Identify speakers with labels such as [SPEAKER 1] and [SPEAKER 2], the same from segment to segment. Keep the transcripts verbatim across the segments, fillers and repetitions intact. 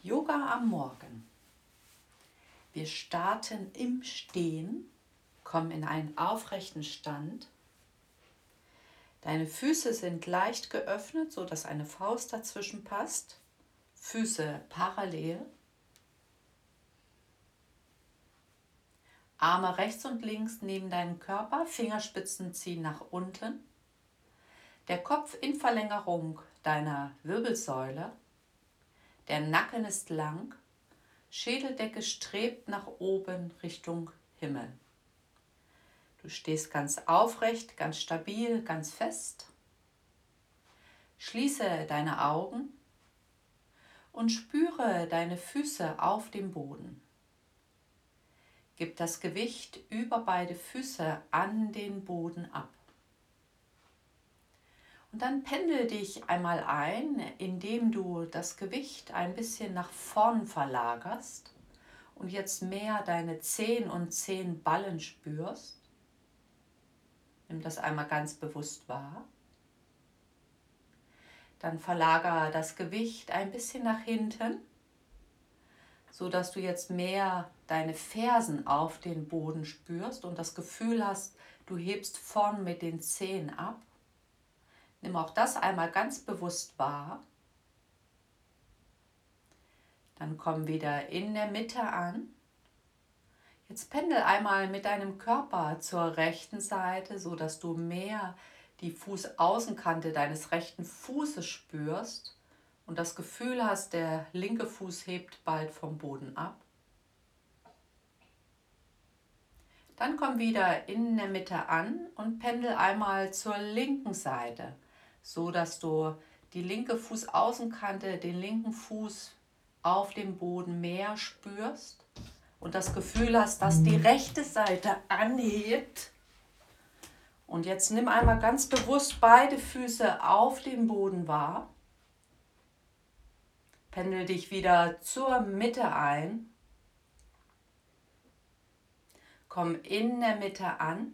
[SPEAKER 1] Yoga am Morgen. Wir starten im Stehen, kommen in einen aufrechten Stand. Deine Füße sind leicht geöffnet, sodass eine Faust dazwischen passt. Füße parallel. Arme rechts und links neben deinem Körper, Fingerspitzen ziehen nach unten. Der Kopf in Verlängerung deiner Wirbelsäule. Der Nacken ist lang, Schädeldecke strebt nach oben Richtung Himmel. Du stehst ganz aufrecht, ganz stabil, ganz fest. Schließe deine Augen und spüre deine Füße auf dem Boden. Gib das Gewicht über beide Füße an den Boden ab. Und dann pendel dich einmal ein, indem du das Gewicht ein bisschen nach vorn verlagerst und jetzt mehr deine Zehen und Zehenballen spürst. Nimm das einmal ganz bewusst wahr. Dann verlagere das Gewicht ein bisschen nach hinten, sodass du jetzt mehr deine Fersen auf den Boden spürst und das Gefühl hast, du hebst vorn mit den Zehen ab. Nimm auch das einmal ganz bewusst wahr. Dann komm wieder in der Mitte an. Jetzt pendel einmal mit deinem Körper zur rechten Seite, sodass du mehr die Fußaußenkante deines rechten Fußes spürst und das Gefühl hast, der linke Fuß hebt bald vom Boden ab. Dann komm wieder in der Mitte an und pendel einmal zur linken Seite, so dass du die linke Fußaußenkante, den linken Fuß auf dem Boden mehr spürst und das Gefühl hast, dass die rechte Seite anhebt. Und jetzt nimm einmal ganz bewusst beide Füße auf dem Boden wahr. Pendel dich wieder zur Mitte ein. Komm in der Mitte an.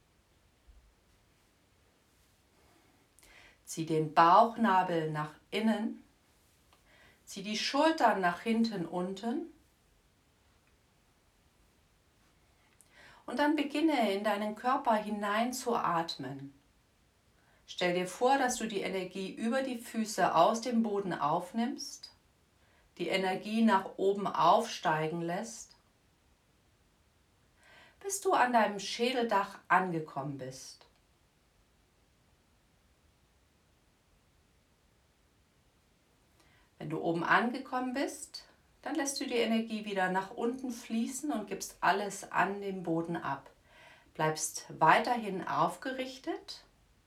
[SPEAKER 1] Zieh den Bauchnabel nach innen. Zieh die Schultern nach hinten unten. Und dann beginne in deinen Körper hinein zu atmen. Stell dir vor, dass du die Energie über die Füße aus dem Boden aufnimmst, die Energie nach oben aufsteigen lässt, bis du an deinem Schädeldach angekommen bist. Wenn du oben angekommen bist, dann lässt du die Energie wieder nach unten fließen und gibst alles an den Boden ab. Bleibst weiterhin aufgerichtet,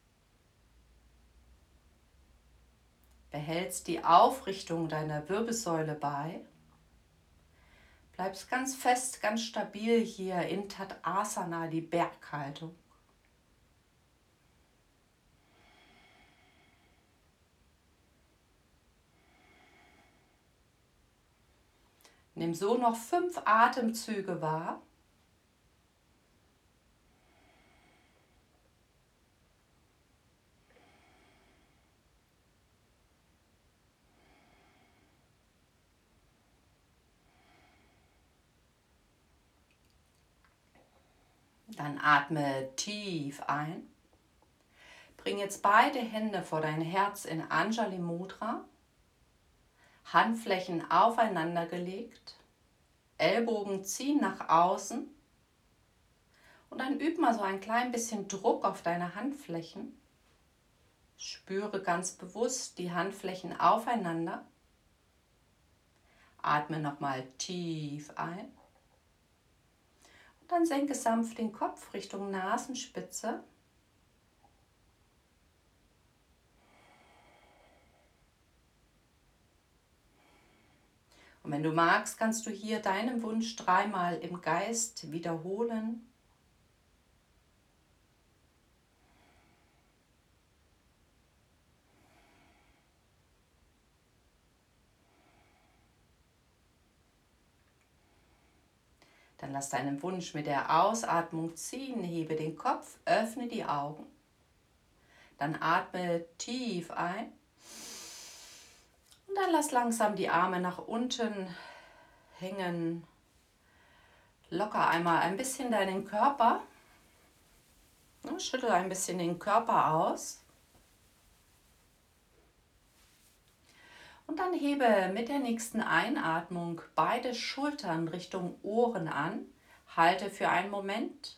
[SPEAKER 1] behältst die Aufrichtung deiner Wirbelsäule bei, bleibst ganz fest, ganz stabil hier in Tadasana, die Berghaltung. Nimm so noch fünf Atemzüge wahr. Dann atme tief ein. Bring jetzt beide Hände vor dein Herz in Anjali Mudra. Handflächen aufeinander gelegt. Ellbogen ziehen nach außen. Und dann üb mal so ein klein bisschen Druck auf deine Handflächen. Spüre ganz bewusst die Handflächen aufeinander. Atme nochmal tief ein. Und dann senke sanft den Kopf Richtung Nasenspitze. Und wenn du magst, kannst du hier deinen Wunsch dreimal im Geist wiederholen. Dann lass deinen Wunsch mit der Ausatmung ziehen, hebe den Kopf, öffne die Augen. Dann atme tief ein und dann lass langsam die Arme nach unten hängen. Locker einmal ein bisschen deinen Körper. Schüttel ein bisschen den Körper aus. Und dann hebe mit der nächsten Einatmung beide Schultern Richtung Ohren an. Halte für einen Moment.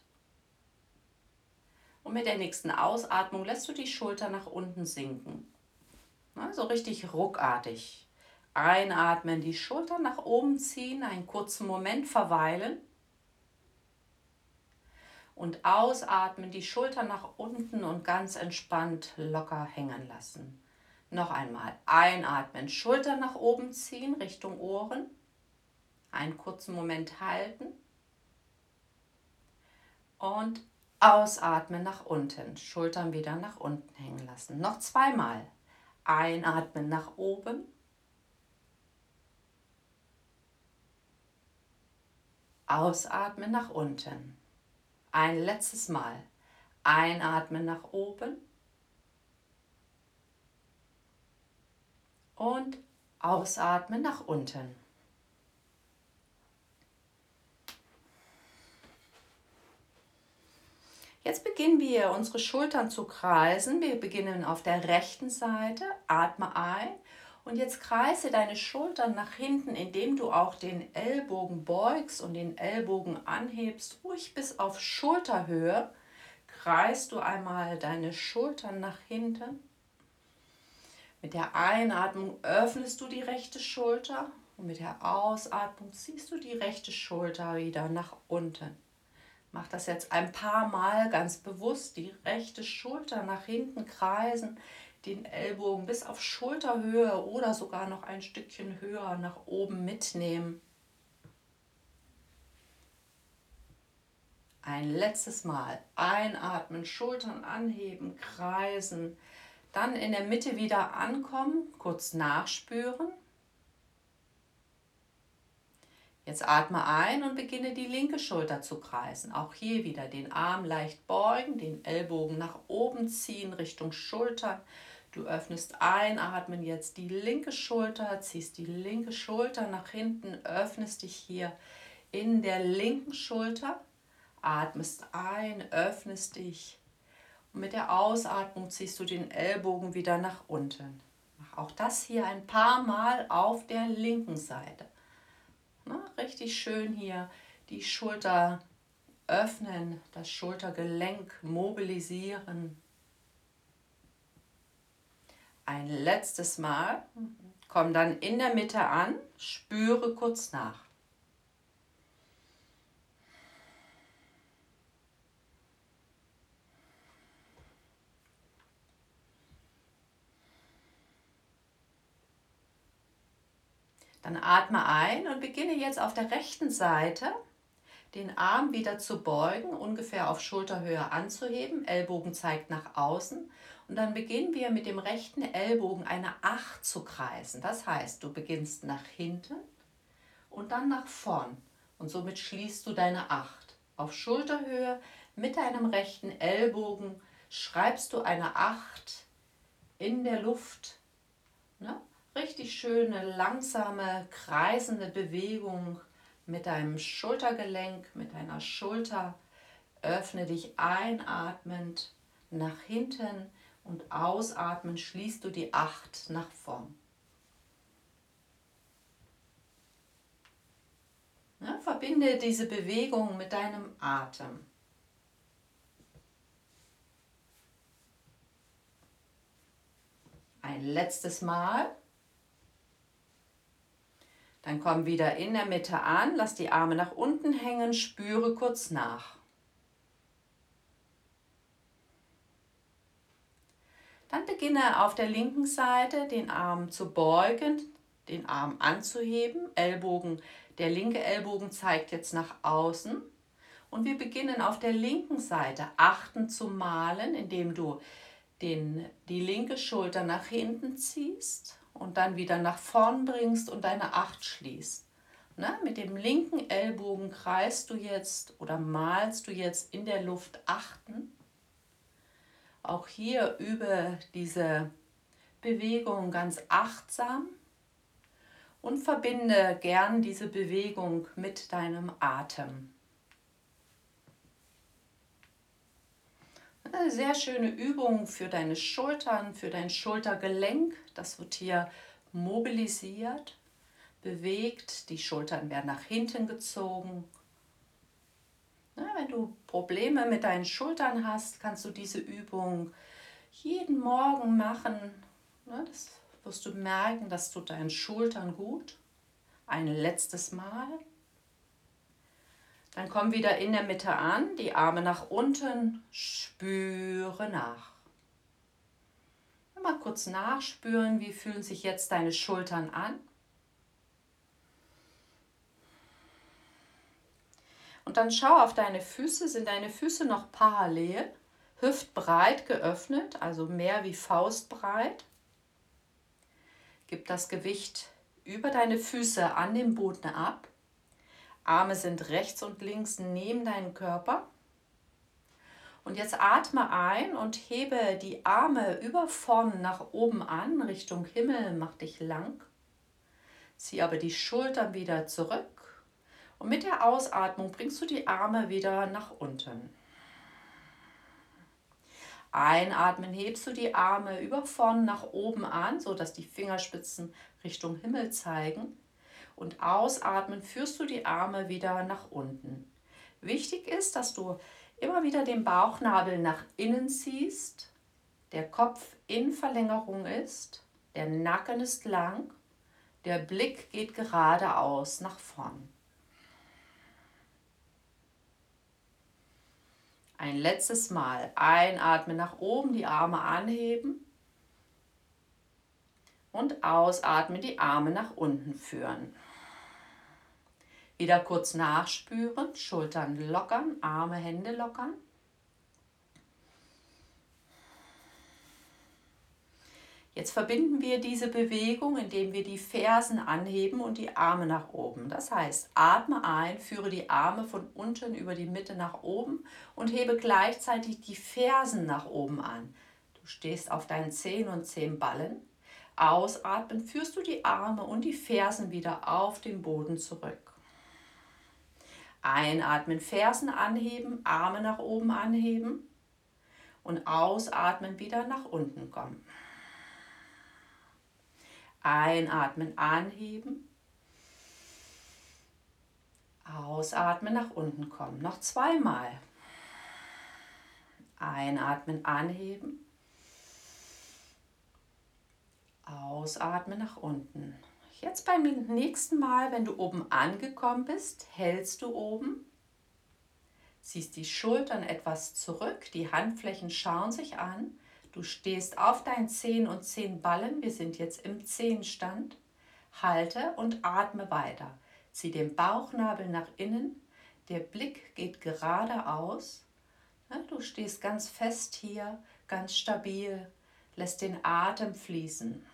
[SPEAKER 1] Und mit der nächsten Ausatmung lässt du die Schulter nach unten sinken. So richtig ruckartig. Einatmen, die Schultern nach oben ziehen, einen kurzen Moment verweilen. Und ausatmen, die Schultern nach unten und ganz entspannt locker hängen lassen. Noch einmal einatmen, Schultern nach oben ziehen, Richtung Ohren. Einen kurzen Moment halten. Und ausatmen nach unten, Schultern wieder nach unten hängen lassen. Noch zweimal. Einatmen nach oben. Ausatmen nach unten. Ein letztes Mal. Einatmen nach oben. Und ausatmen nach unten. Jetzt beginnen wir, unsere Schultern zu kreisen. Wir beginnen auf der rechten Seite. Atme ein. Und jetzt kreise deine Schultern nach hinten, indem du auch den Ellbogen beugst und den Ellbogen anhebst. Ruhig bis auf Schulterhöhe. Kreist du einmal deine Schultern nach hinten. Mit der Einatmung öffnest du die rechte Schulter. Und mit der Ausatmung ziehst du die rechte Schulter wieder nach unten. Mach das jetzt ein paar Mal ganz bewusst. Die rechte Schulter nach hinten kreisen. Den Ellbogen bis auf Schulterhöhe oder sogar noch ein Stückchen höher nach oben mitnehmen. Ein letztes Mal einatmen, Schultern anheben, kreisen. Dann in der Mitte wieder ankommen, kurz nachspüren. Jetzt atme ein und beginne die linke Schulter zu kreisen. Auch hier wieder den Arm leicht beugen, den Ellbogen nach oben ziehen Richtung Schultern. Du öffnest einatmen, jetzt die linke Schulter, ziehst die linke Schulter nach hinten, öffnest dich hier in der linken Schulter, atmest ein, öffnest dich und mit der Ausatmung ziehst du den Ellbogen wieder nach unten. Mach auch das hier ein paar Mal auf der linken Seite. Na, richtig schön hier die Schulter öffnen, das Schultergelenk mobilisieren. Ein letztes Mal. Komm dann in der Mitte an, spüre kurz nach. Dann atme ein und beginne jetzt auf der rechten Seite den Arm wieder zu beugen, ungefähr auf Schulterhöhe anzuheben. Ellbogen zeigt nach außen. Und dann beginnen wir mit dem rechten Ellbogen eine acht zu kreisen. Das heißt, du beginnst nach hinten und dann nach vorn. Und somit schließt du deine acht. Auf Schulterhöhe mit deinem rechten Ellbogen schreibst du eine acht in der Luft. Ne? Richtig schöne, langsame, kreisende Bewegung mit deinem Schultergelenk, mit deiner Schulter. Öffne dich einatmend nach hinten und ausatmend schließt du die acht nach vorn. Ja, verbinde diese Bewegung mit deinem Atem. Ein letztes Mal. Dann komm wieder in der Mitte an, lass die Arme nach unten hängen, spüre kurz nach. Dann beginne auf der linken Seite den Arm zu beugen, den Arm anzuheben, Ellbogen, der linke Ellbogen zeigt jetzt nach außen. Und wir beginnen auf der linken Seite achten zu malen, indem du den, die linke Schulter nach hinten ziehst und dann wieder nach vorn bringst und deine acht schließt. Na, mit dem linken Ellbogen kreist du jetzt oder malst du jetzt in der Luft achten. Auch hier übe diese Bewegung ganz achtsam. Und verbinde gern diese Bewegung mit deinem Atem. Eine sehr schöne Übung für deine Schultern, für dein Schultergelenk. Das wird hier mobilisiert, bewegt. Die Schultern werden nach hinten gezogen. Na, wenn du Probleme mit deinen Schultern hast, kannst du diese Übung jeden Morgen machen. Na, das wirst du merken, das tut deinen Schultern gut. Ein letztes Mal. Dann komm wieder in der Mitte an, die Arme nach unten, spüre nach. Mal kurz nachspüren, wie fühlen sich jetzt deine Schultern an. Und dann schau auf deine Füße, sind deine Füße noch parallel, hüftbreit geöffnet, also mehr wie faustbreit. Gib das Gewicht über deine Füße an den Boden ab. Arme sind rechts und links neben deinem Körper. Und jetzt atme ein und hebe die Arme über vorn nach oben an, Richtung Himmel, mach dich lang. Zieh aber die Schultern wieder zurück. Und mit der Ausatmung bringst du die Arme wieder nach unten. Einatmen hebst du die Arme über vorn nach oben an, sodass die Fingerspitzen Richtung Himmel zeigen. Und ausatmen führst du die Arme wieder nach unten. Wichtig ist, dass du immer wieder den Bauchnabel nach innen ziehst, der Kopf in Verlängerung ist, der Nacken ist lang, der Blick geht geradeaus nach vorn. Ein letztes Mal einatmen nach oben, die Arme anheben und ausatmen, die Arme nach unten führen. Wieder kurz nachspüren, Schultern lockern, Arme, Hände lockern. Jetzt verbinden wir diese Bewegung, indem wir die Fersen anheben und die Arme nach oben. Das heißt, atme ein, führe die Arme von unten über die Mitte nach oben und hebe gleichzeitig die Fersen nach oben an. Du stehst auf deinen Zehen und Zehenballen. Ausatmen, führst du die Arme und die Fersen wieder auf den Boden zurück. Einatmen, Fersen anheben, Arme nach oben anheben und ausatmen, wieder nach unten kommen. Einatmen, anheben, ausatmen, nach unten kommen. Noch zweimal. Einatmen, anheben, ausatmen, nach unten. Jetzt beim nächsten Mal, wenn du oben angekommen bist, hältst du oben, ziehst die Schultern etwas zurück, die Handflächen schauen sich an. Du stehst auf deinen Zehen und Zehenballen, wir sind jetzt im Zehenstand. Halte und atme weiter. Zieh den Bauchnabel nach innen, der Blick geht geradeaus. Du stehst ganz fest hier, ganz stabil, lässt den Atem fließen.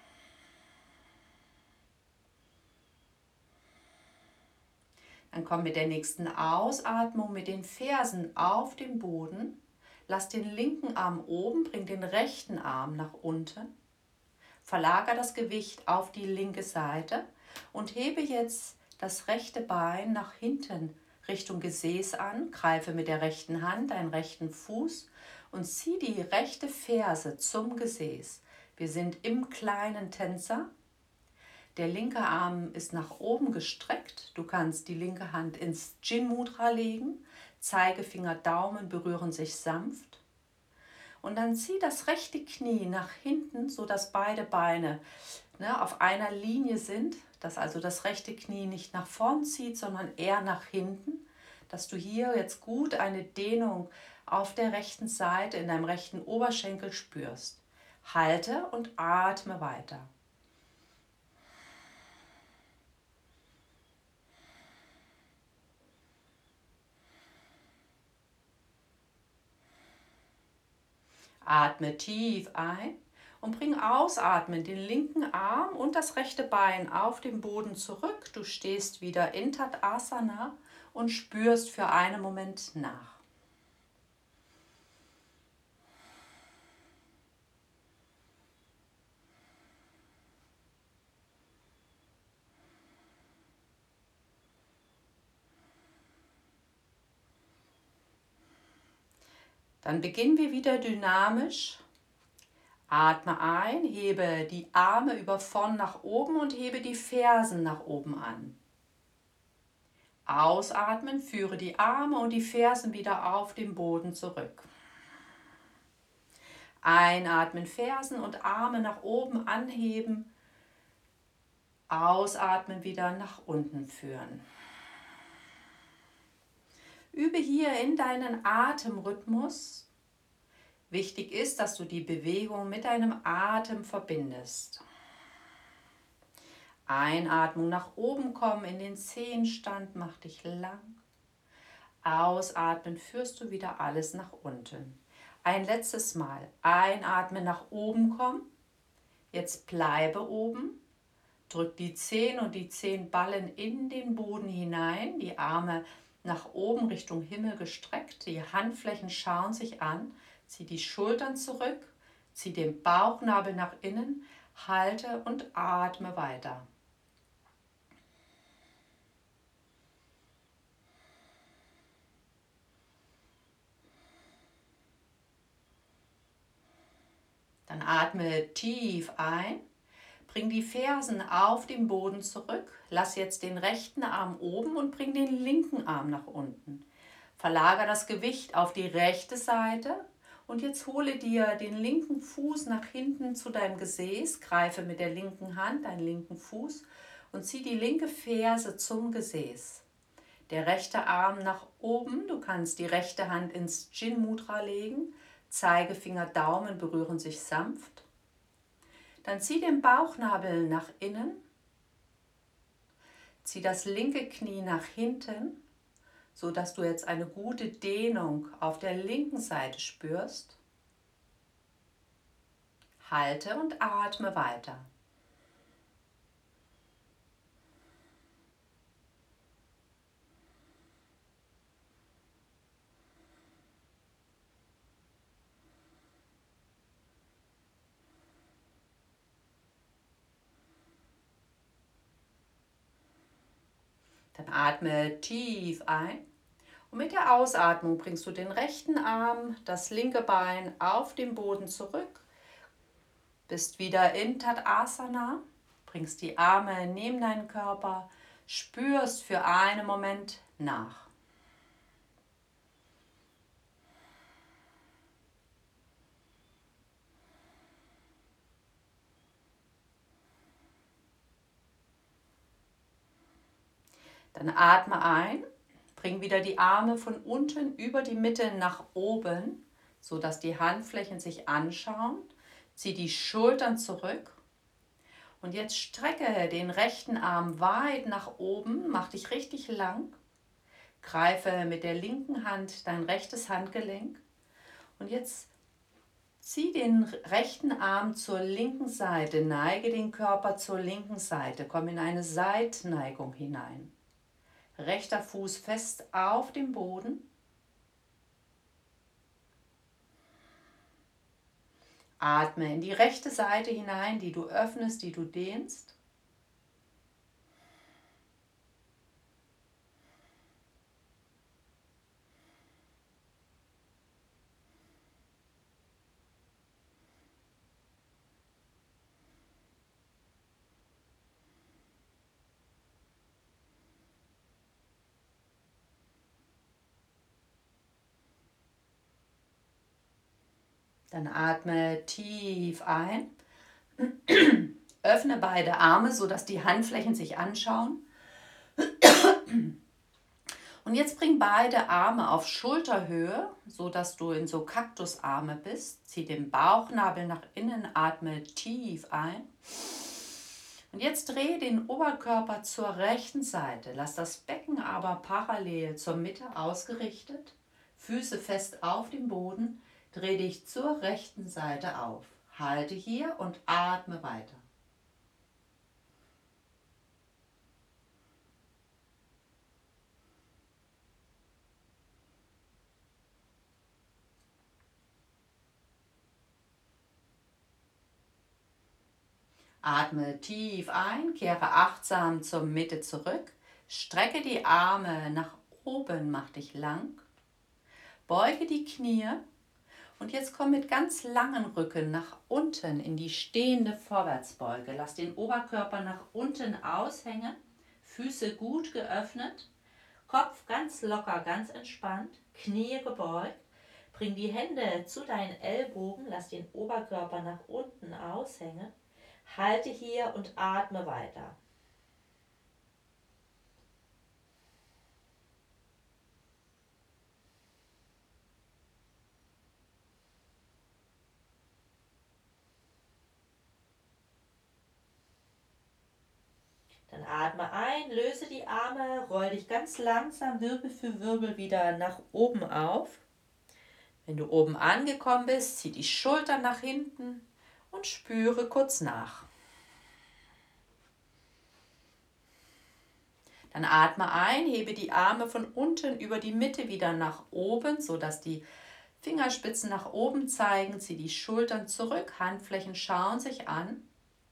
[SPEAKER 1] Dann komm mit der nächsten Ausatmung mit den Fersen auf den Boden. Lass den linken Arm oben, bring den rechten Arm nach unten. Verlager das Gewicht auf die linke Seite und hebe jetzt das rechte Bein nach hinten Richtung Gesäß an. Greife mit der rechten Hand deinen rechten Fuß und zieh die rechte Ferse zum Gesäß. Wir sind im kleinen Tänzer. Der linke Arm ist nach oben gestreckt. Du kannst die linke Hand ins Jin Mudra legen. Zeigefinger, Daumen berühren sich sanft. Und dann zieh das rechte Knie nach hinten, sodass beide Beine ne, auf einer Linie sind. Dass also das rechte Knie nicht nach vorn zieht, sondern eher nach hinten. Dass du hier jetzt gut eine Dehnung auf der rechten Seite in deinem rechten Oberschenkel spürst. Halte und atme weiter. Atme tief ein und bring ausatmen den linken Arm und das rechte Bein auf den Boden zurück. Du stehst wieder in Tadasana und spürst für einen Moment nach. Dann beginnen wir wieder dynamisch. Atme ein, hebe die Arme über vorn nach oben und hebe die Fersen nach oben an. Ausatmen, führe die Arme und die Fersen wieder auf den Boden zurück. Einatmen, Fersen und Arme nach oben anheben. Ausatmen, wieder nach unten führen. Übe hier in deinen Atemrhythmus. Wichtig ist, dass du die Bewegung mit deinem Atem verbindest. Einatmung nach oben kommen in den Zehenstand, mach dich lang. Ausatmen führst du wieder alles nach unten. Ein letztes Mal. Einatmen, nach oben kommen. Jetzt bleibe oben. Drück die Zehen und die Zehenballen in den Boden hinein. Die Arme nach oben Richtung Himmel gestreckt. Die Handflächen schauen sich an. Zieh die Schultern zurück. Zieh den Bauchnabel nach innen. Halte und atme weiter. Dann atme tief ein, bring die Fersen auf den Boden zurück, lass jetzt den rechten Arm oben und bring den linken Arm nach unten. Verlagere das Gewicht auf die rechte Seite und jetzt hole dir den linken Fuß nach hinten zu deinem Gesäß, greife mit der linken Hand deinen linken Fuß und zieh die linke Ferse zum Gesäß. Der rechte Arm nach oben, du kannst die rechte Hand ins Jin Mudra legen, Zeigefinger, Daumen berühren sich sanft. Dann zieh den Bauchnabel nach innen. Zieh das linke Knie nach hinten, sodass du jetzt eine gute Dehnung auf der linken Seite spürst. Halte und atme weiter. Dann atme tief ein und mit der Ausatmung bringst du den rechten Arm, das linke Bein auf den Boden zurück, bist wieder in Tadasana, bringst die Arme neben deinen Körper, spürst für einen Moment nach. Dann atme ein, bring wieder die Arme von unten über die Mitte nach oben, sodass die Handflächen sich anschauen. Zieh die Schultern zurück und jetzt strecke den rechten Arm weit nach oben, mach dich richtig lang. Greife mit der linken Hand dein rechtes Handgelenk und jetzt zieh den rechten Arm zur linken Seite, neige den Körper zur linken Seite, komm in eine Seitneigung hinein. Rechter Fuß fest auf dem Boden. Atme in die rechte Seite hinein, die du öffnest, die du dehnst. Dann atme tief ein, öffne beide Arme, sodass die Handflächen sich anschauen. Und jetzt bring beide Arme auf Schulterhöhe, sodass du in so Kaktusarme bist. Zieh den Bauchnabel nach innen, atme tief ein. Und jetzt drehe den Oberkörper zur rechten Seite. Lass das Becken aber parallel zur Mitte ausgerichtet. Füße fest auf dem Boden. Dreh dich zur rechten Seite auf. Halte hier und atme weiter. Atme tief ein, kehre achtsam zur Mitte zurück. Strecke die Arme nach oben, mach dich lang. Beuge die Knie. Und jetzt komm mit ganz langen Rücken nach unten in die stehende Vorwärtsbeuge. Lass den Oberkörper nach unten aushängen, Füße gut geöffnet, Kopf ganz locker, ganz entspannt, Knie gebeugt. Bring die Hände zu deinen Ellbogen, lass den Oberkörper nach unten aushängen. Halte hier und atme weiter. Dann atme ein, löse die Arme, roll dich ganz langsam Wirbel für Wirbel wieder nach oben auf. Wenn du oben angekommen bist, zieh die Schultern nach hinten und spüre kurz nach. Dann atme ein, hebe die Arme von unten über die Mitte wieder nach oben, sodass die Fingerspitzen nach oben zeigen. Zieh die Schultern zurück, Handflächen schauen sich an.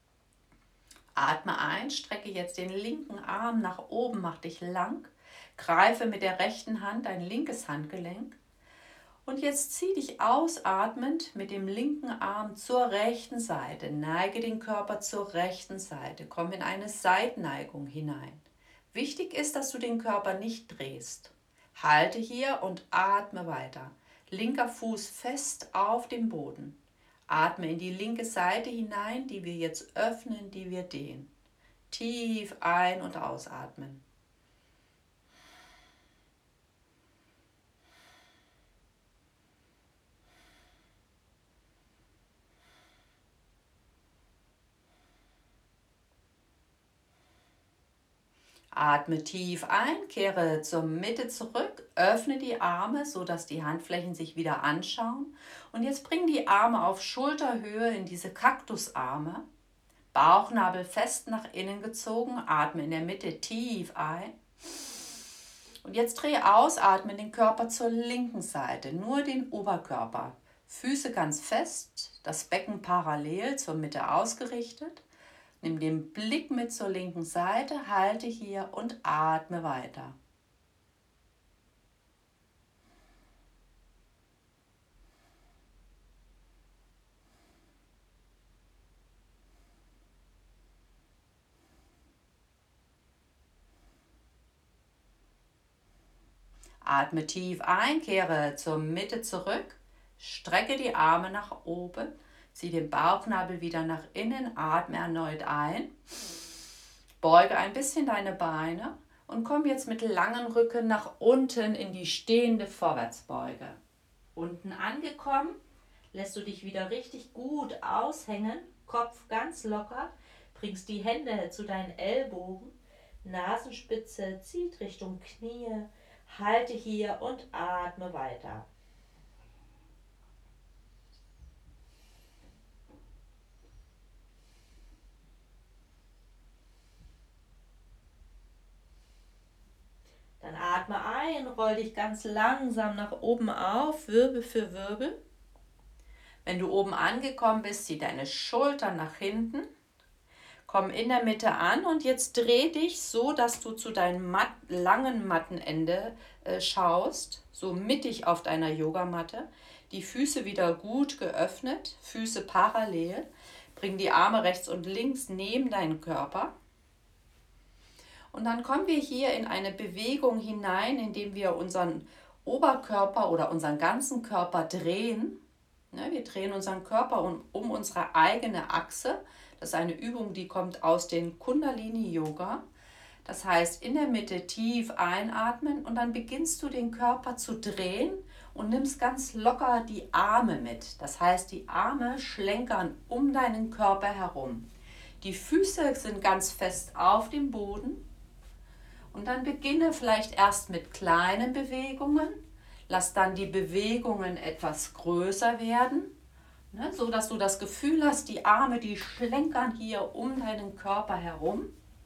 [SPEAKER 1] Atme ein, strecke jetzt den linken Arm nach oben, mach dich lang. Greife mit der rechten Hand dein linkes Handgelenk. Und jetzt zieh dich ausatmend mit dem linken Arm zur rechten Seite. Neige den Körper zur rechten Seite. Komm in eine Seitneigung hinein. Wichtig ist, dass du den Körper nicht drehst. Halte hier und atme weiter. Linker Fuß fest auf dem Boden. Atme in die linke Seite hinein, die wir jetzt öffnen, die wir dehnen. Tief ein- und ausatmen. Atme tief ein, kehre zur Mitte zurück, öffne die Arme, sodass die Handflächen sich wieder anschauen. Und jetzt bring die Arme auf Schulterhöhe in diese Kaktusarme. Bauchnabel fest nach innen gezogen, atme in der Mitte tief ein. Und jetzt dreh aus, atme den Körper zur linken Seite, nur den Oberkörper. Füße ganz fest, das Becken parallel zur Mitte ausgerichtet. Nimm den Blick mit zur linken Seite, halte hier und atme weiter. Atme tief ein, kehre zur Mitte zurück, strecke die Arme nach oben. Zieh den Bauchnabel wieder nach innen, atme erneut ein. Beuge ein bisschen deine Beine und komm jetzt mit langem Rücken nach unten in die stehende Vorwärtsbeuge. Unten angekommen, lässt du dich wieder richtig gut aushängen, Kopf ganz locker, bringst die Hände zu deinen Ellbogen, Nasenspitze zieht Richtung Knie, halte hier und atme weiter. Dann atme ein, roll dich ganz langsam nach oben auf, Wirbel für Wirbel. Wenn du oben angekommen bist, zieh deine Schultern nach hinten. Komm in der Mitte an und jetzt dreh dich so, dass du zu deinem Mat- langen Mattenende äh, schaust, so mittig auf deiner Yogamatte. Die Füße wieder gut geöffnet, Füße parallel. Bring die Arme rechts und links neben deinen Körper. Und dann kommen wir hier in eine Bewegung hinein, indem wir unseren Oberkörper oder unseren ganzen Körper drehen. Wir drehen unseren Körper um, um unsere eigene Achse. Das ist eine Übung, die kommt aus dem Kundalini-Yoga. Das heißt, in der Mitte tief einatmen und dann beginnst du den Körper zu drehen und nimmst ganz locker die Arme mit. Das heißt, die Arme schlenkern um deinen Körper herum. Die Füße sind ganz fest auf dem Boden. Und dann beginne vielleicht erst mit kleinen Bewegungen. Lass dann die Bewegungen etwas größer werden, ne, so dass du das Gefühl hast, die Arme, die schlenkern hier um deinen Körper herum.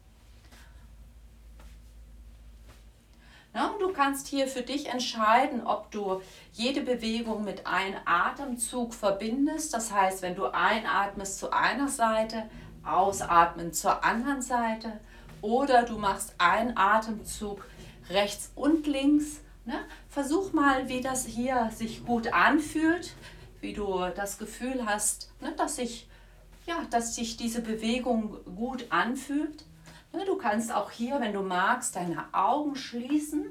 [SPEAKER 1] Ja, und du kannst hier für dich entscheiden, ob du jede Bewegung mit einem Atemzug verbindest. Das heißt, wenn du einatmest zu einer Seite, ausatmen zur anderen Seite. Oder du machst einen Atemzug rechts und links. Ne? Versuch mal, wie das hier sich gut anfühlt. wie du das Gefühl hast, ne, dass sich, ja, dass sich diese Bewegung gut anfühlt. Ne, du kannst auch hier, wenn du magst, deine Augen schließen.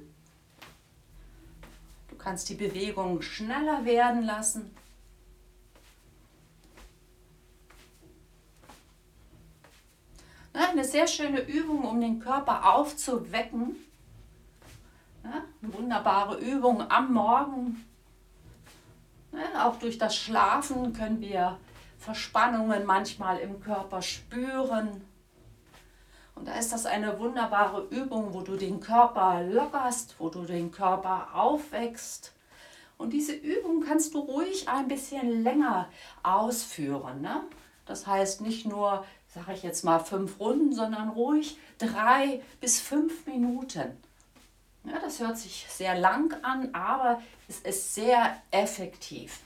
[SPEAKER 1] Du kannst die Bewegung schneller werden lassen. Ne, eine sehr schöne Übung, um den Körper aufzuwecken. Ne, eine wunderbare Übung am Morgen. Ne, auch durch das Schlafen können wir Verspannungen manchmal im Körper spüren. Und da ist das eine wunderbare Übung, wo du den Körper lockerst, wo du den Körper aufwächst. Und diese Übung kannst du ruhig ein bisschen länger ausführen. Ne? Das heißt nicht nur, sage ich jetzt mal, fünf Runden, sondern ruhig drei bis fünf Minuten. Ja, das hört sich sehr lang an, aber es ist sehr effektiv.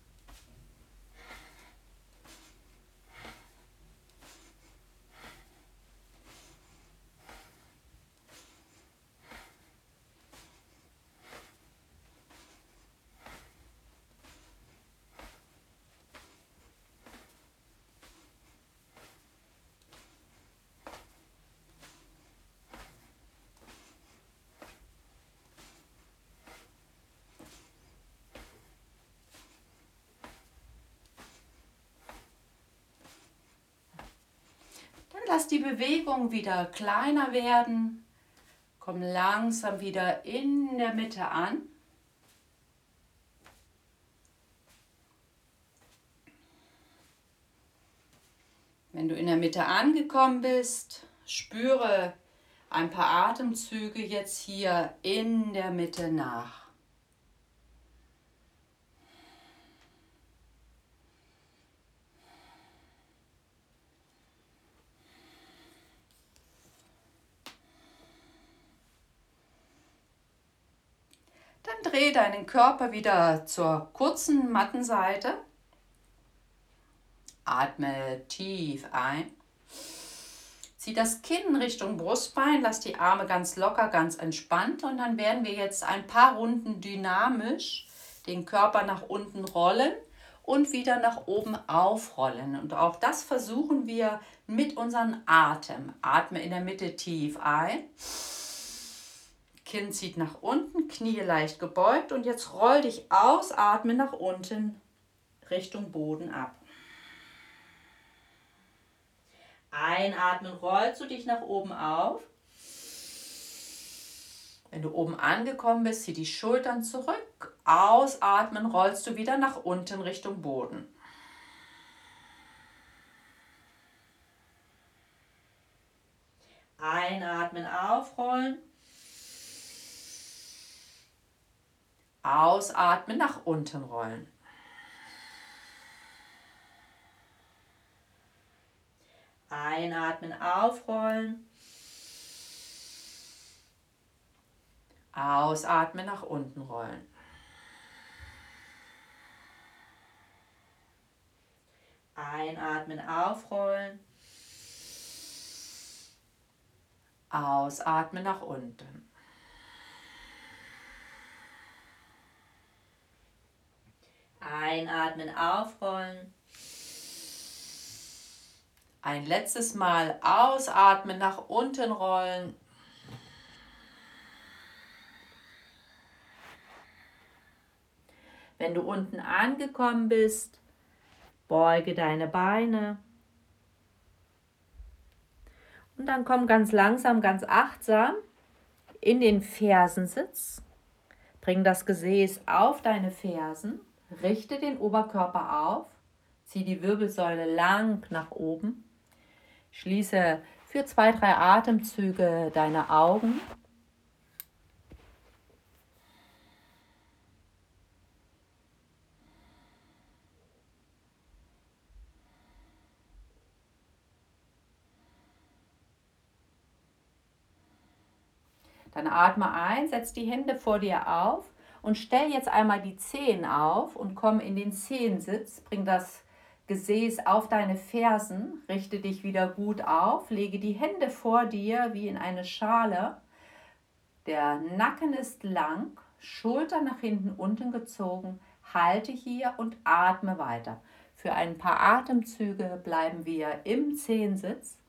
[SPEAKER 1] Lass die Bewegung wieder kleiner werden. Komm langsam wieder in der Mitte an. Wenn du in der Mitte angekommen bist, spüre ein paar Atemzüge jetzt hier in der Mitte nach. Dann dreh deinen Körper wieder zur kurzen Mattenseite. Atme tief ein. Zieh das Kinn Richtung Brustbein, lass die Arme ganz locker, ganz entspannt und dann werden wir jetzt ein paar Runden dynamisch den Körper nach unten rollen und wieder nach oben aufrollen. Und auch das versuchen wir mit unserem Atem. Atme in der Mitte tief ein. Kinn zieht nach unten, Knie leicht gebeugt und jetzt roll dich aus, atme nach unten Richtung Boden ab. Einatmen, rollst du dich nach oben auf. Wenn du oben angekommen bist, zieh die Schultern zurück. Ausatmen, rollst du wieder nach unten Richtung Boden. Einatmen, aufrollen. Ausatmen, nach unten rollen. Einatmen, aufrollen. Ausatmen, nach unten rollen. Einatmen, aufrollen. Ausatmen, nach unten. Einatmen, aufrollen. Ein letztes Mal ausatmen, nach unten rollen. Wenn du unten angekommen bist, beuge deine Beine. Und dann komm ganz langsam, ganz achtsam in den Fersensitz. Bring das Gesäß auf deine Fersen. Richte den Oberkörper auf. Zieh die Wirbelsäule lang nach oben. Schließe für zwei, drei Atemzüge deine Augen. Dann atme ein, setz die Hände vor dir auf und stell jetzt einmal die Zehen auf und komm in den Zehensitz. Bring das Gesäß auf deine Fersen, richte dich wieder gut auf, lege die Hände vor dir wie in eine Schale. Der Nacken ist lang, Schultern nach hinten unten gezogen, halte hier und atme weiter. Für ein paar Atemzüge bleiben wir im Zehensitz.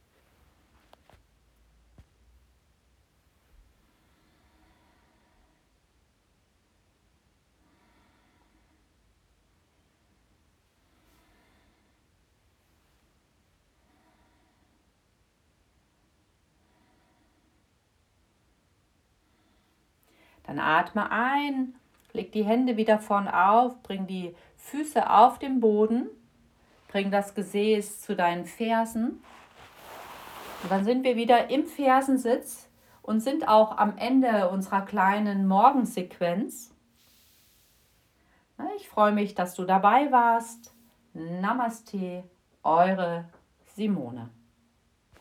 [SPEAKER 1] Dann atme ein, leg die Hände wieder vorn auf, bring die Füße auf den Boden, bring das Gesäß zu deinen Fersen. Und dann sind wir wieder im Fersensitz und sind auch am Ende unserer kleinen Morgensequenz. Ich freue mich, dass du dabei warst. Namaste, eure Simone.